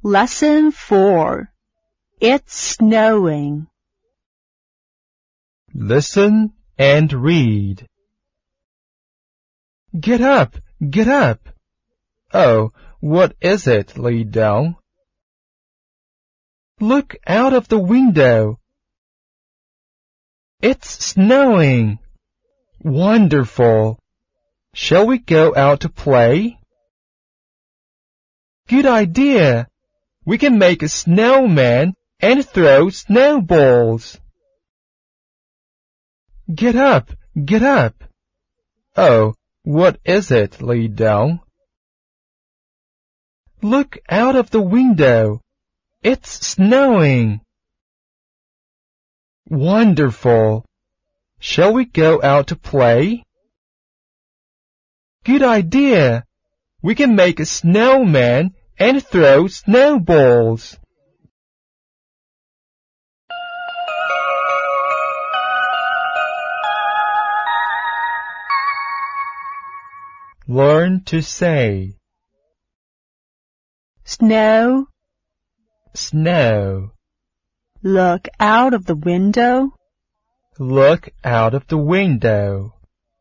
Lesson 4. It's snowing. Listen and read. Get up! Get up! Oh, what is it, Li-Dong? Look out of the window. It's snowing. Wonderful. Shall we go out to play? Good idea. We can make a snowman and throw snowballs. Get up! Get up! Oh, what is it, Li-Dong? Look out of the window. It's snowing. Wonderful. Shall we go out to play? Good idea. We can make a snowman and throw snowballs. Learn to say. Snow. Snow. Look out of the window. Look out of the window.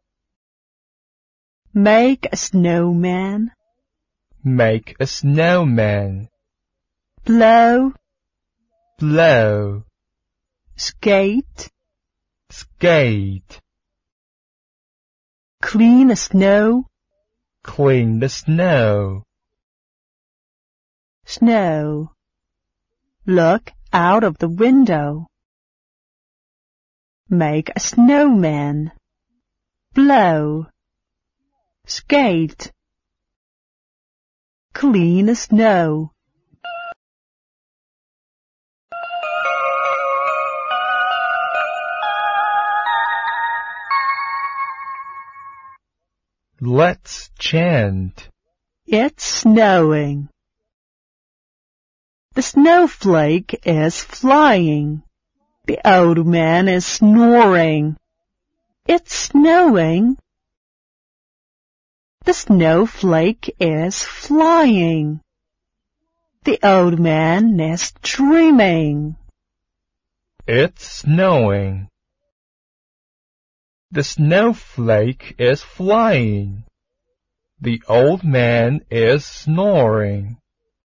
Make a snowman. Make a snowman. Blow. Blow. Skate. Skate. Clean the snow. Clean the snow. Snow. Look out of the window. Make a snowman. Blow. Skate. Clean the snow. Let's chant. It's snowing. The snowflake is flying. The old man is snoring. It's snowing. The snowflake is flying. The old man is dreaming. It's snowing. The snowflake is flying. The old man is snoring.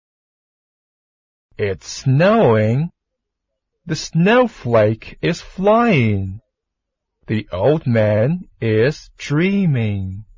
It's snowing. The snowflake is flying. The old man is dreaming.